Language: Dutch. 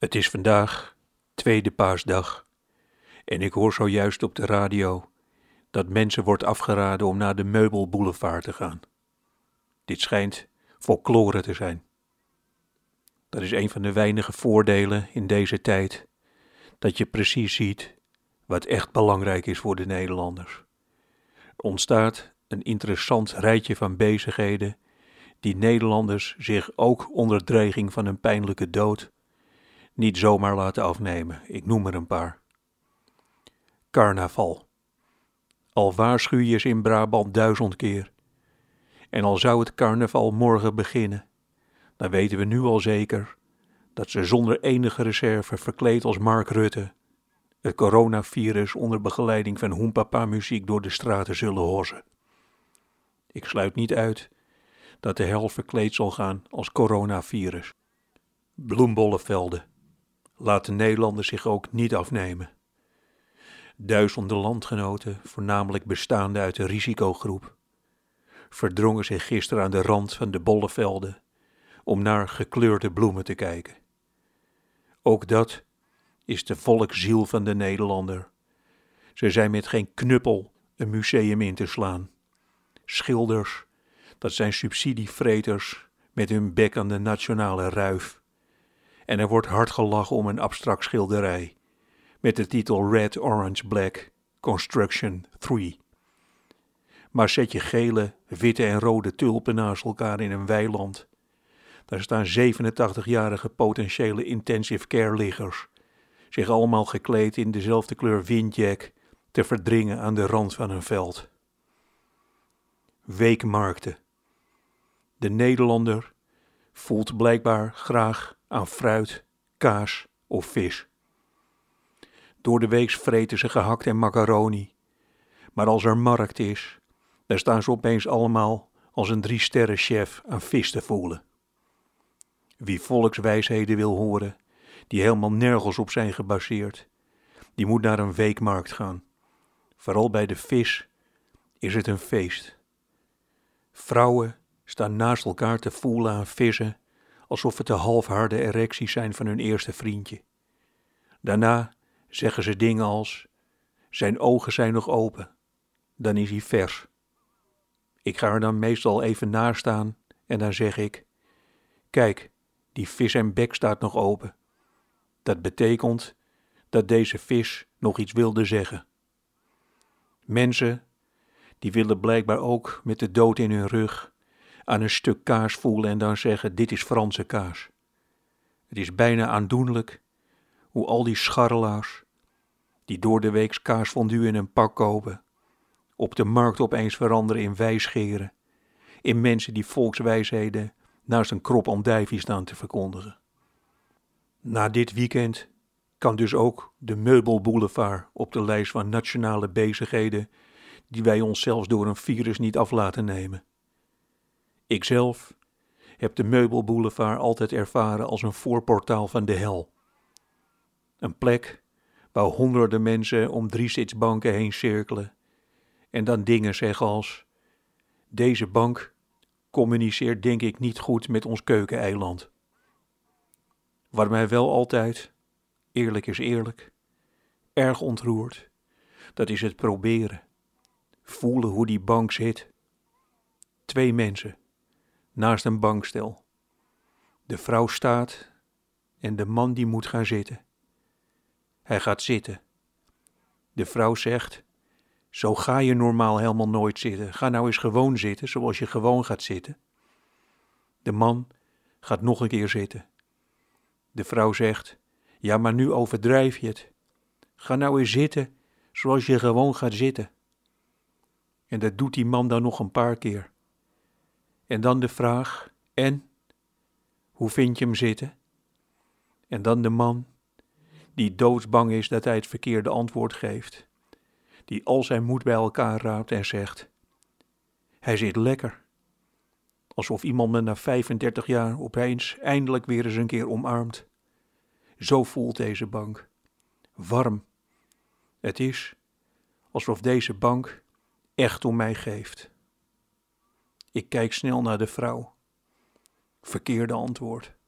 Het is vandaag tweede paasdag en ik hoor zojuist op de radio dat mensen wordt afgeraden om naar de Meubelboulevard te gaan. Dit schijnt folklore te zijn. Dat is een van de weinige voordelen in deze tijd, dat je precies ziet wat echt belangrijk is voor de Nederlanders. Er ontstaat een interessant rijtje van bezigheden die Nederlanders zich ook onder dreiging van een pijnlijke dood niet zomaar laten afnemen. Ik noem er een paar. Carnaval. Al waarschuw je ze in Brabant 1000 keer. En al zou het carnaval morgen beginnen, dan weten we nu al zeker dat ze zonder enige reserve verkleed als Mark Rutte het coronavirus onder begeleiding van hoenpapa-muziek door de straten zullen hossen. Ik sluit niet uit dat de helft verkleed zal gaan als coronavirus. Bloembollenvelden. Laat de Nederlanders zich ook niet afnemen. Duizenden landgenoten, voornamelijk bestaande uit de risicogroep, verdrongen zich gisteren aan de rand van de bollenvelden om naar gekleurde bloemen te kijken. Ook dat is de volksziel van de Nederlander. Ze zijn met geen knuppel een museum in te slaan. Schilders, dat zijn subsidievreters met hun bek aan de nationale ruif. En er wordt hard gelachen om een abstract schilderij met de titel Red, Orange, Black, Construction 3. Maar zet je gele, witte en rode tulpen naast elkaar in een weiland. Daar staan 87-jarige potentiële intensive care liggers, zich allemaal gekleed in dezelfde kleur windjack, te verdringen aan de rand van een veld. Weekmarkten. De Nederlander voelt blijkbaar graag aan fruit, kaas of vis. Door de week vreten ze gehakt en macaroni. Maar als er markt is, dan staan ze opeens allemaal als een 3-sterren chef aan vis te voelen. Wie volkswijsheden wil horen, die helemaal nergens op zijn gebaseerd, die moet naar een weekmarkt gaan. Vooral bij de vis is het een feest. Vrouwen staan naast elkaar te voelen aan vissen, alsof het de halfharde erecties zijn van hun eerste vriendje. Daarna zeggen ze dingen als: zijn ogen zijn nog open, dan is hij vers. Ik ga er dan meestal even naast staan en dan zeg ik: kijk, die vis en bek staat nog open. Dat betekent dat deze vis nog iets wilde zeggen. Mensen, die willen blijkbaar ook met de dood in hun rug aan een stuk kaas voelen en dan zeggen: dit is Franse kaas. Het is bijna aandoenlijk hoe al die scharrelaars, die door de weeks kaasfondue in een pak kopen, op de markt opeens veranderen in wijsgeren, in mensen die volkswijsheden naast een krop andijvie staan te verkondigen. Na dit weekend kan dus ook de Meubelboulevard op de lijst van nationale bezigheden die wij ons zelfs door een virus niet af laten nemen. Ikzelf heb de Meubelboulevard altijd ervaren als een voorportaal van de hel. Een plek waar honderden mensen om 3 zitsbanken heen cirkelen en dan dingen zeggen als: deze bank communiceert denk ik niet goed met ons keukeneiland. Wat mij wel altijd, eerlijk is eerlijk, erg ontroert, dat is het proberen. Voelen hoe die bank zit. 2 mensen naast een bankstel. De vrouw staat en de man die moet gaan zitten. Hij gaat zitten. De vrouw zegt: zo ga je normaal helemaal nooit zitten. Ga nou eens gewoon zitten zoals je gewoon gaat zitten. De man gaat nog een keer zitten. De vrouw zegt: ja, maar nu overdrijf je het. Ga nou eens zitten zoals je gewoon gaat zitten. En dat doet die man dan nog een paar keer. En dan de vraag: en? Hoe vind je hem zitten? En dan de man die doodsbang is dat hij het verkeerde antwoord geeft. Die al zijn moed bij elkaar raapt en zegt: hij zit lekker. Alsof iemand me na 35 jaar opeens eindelijk weer eens een keer omarmt. Zo voelt deze bank. Warm. Het is alsof deze bank echt om mij geeft. Ik kijk snel naar de vrouw. Verkeerde antwoord.